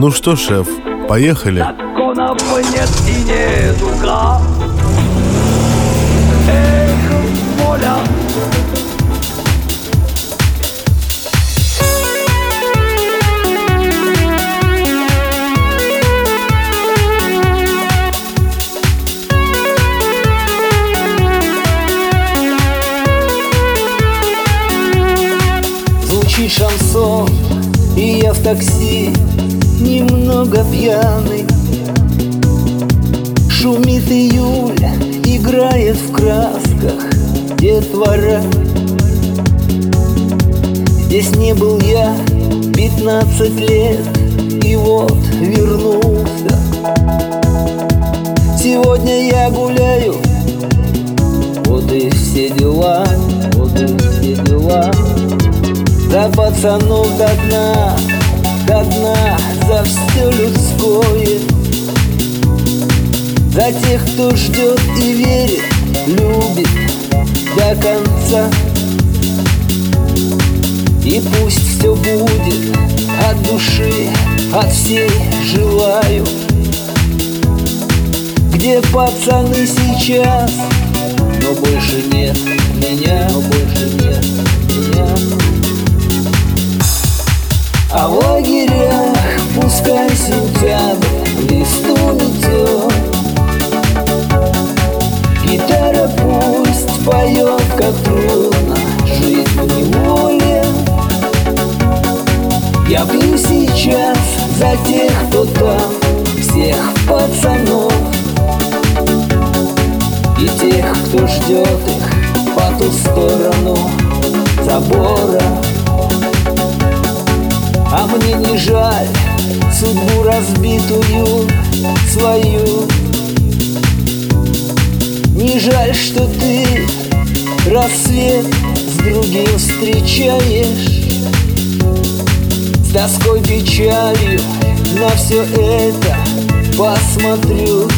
Ну что, шеф, поехали. Законов нет и нету граф. Эх, воля. Звучит шансон, и я в такси, немного пьяный. Шумит июль, играет в красках детвора. Здесь не был я 15 лет, и вот вернулся. Сегодня я гуляю, вот и все дела, вот и все дела. За пацанов до дна, за все людское. За тех, кто ждет и верит, любит до конца. И пусть все будет от души, от всей желаю. Где пацаны сейчас, но больше нет меня, но больше нет меня. А в лагерях пускай сентябрь листу метет. Гитара пусть поет, как трудно жить в неволе. Я пью сейчас за тех, кто там, всех пацанов. И тех, кто ждет их по ту сторону забора. А мне не жаль судьбу разбитую свою. Не жаль, что ты рассвет с другим встречаешь. С тоской, печалью на все это посмотрю.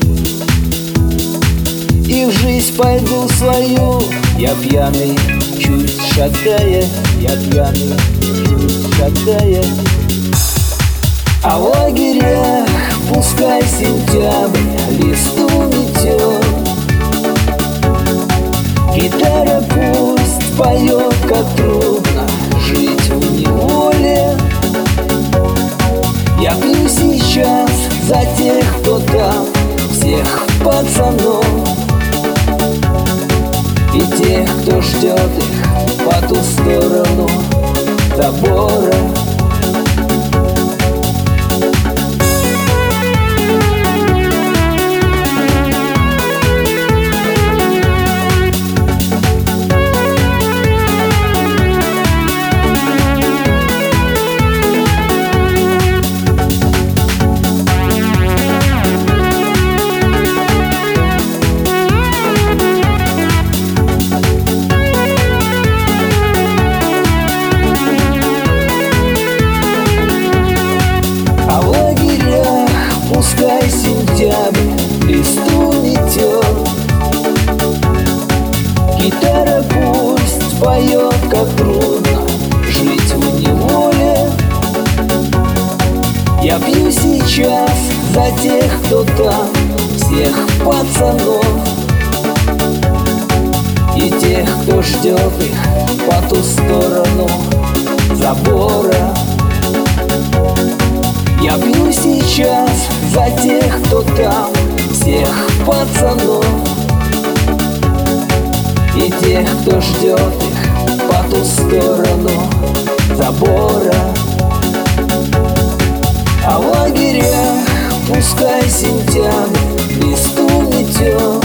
И в жизнь пойду свою. Я пьяный, чуть шатая, я пьяный, чуть шатая. А в лагерях пускай сентябрь листу метет. Гитара пусть поет, как трудно жить в неволе. Я пью сейчас за тех, кто там, всех пацанов. И тех, кто ждет их по ту сторону забора. Пускай сентябрь листу метет. Гитара пусть поет, как трудно жить в неволе. Я пью сейчас за тех, кто там, всех пацанов. И тех, кто ждет их по ту сторону забора. Я пью сейчас за тех, кто там, всех пацанов. И тех, кто ждет их по ту сторону забора. А в лагерях пускай сентябрь листу метет.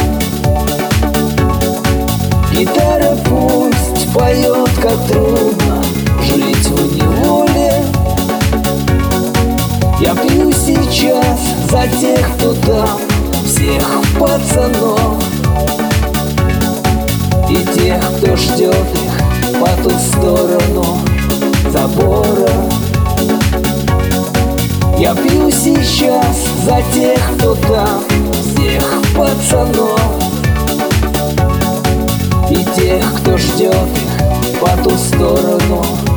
Гитара пусть поет, как трудно жить в неволе. Я пью сейчас за тех, кто там, всех пацанов. И тех, кто ждет их по ту сторону забора. Я пью сейчас за тех, кто там, всех пацанов. И тех, кто ждет их по ту сторону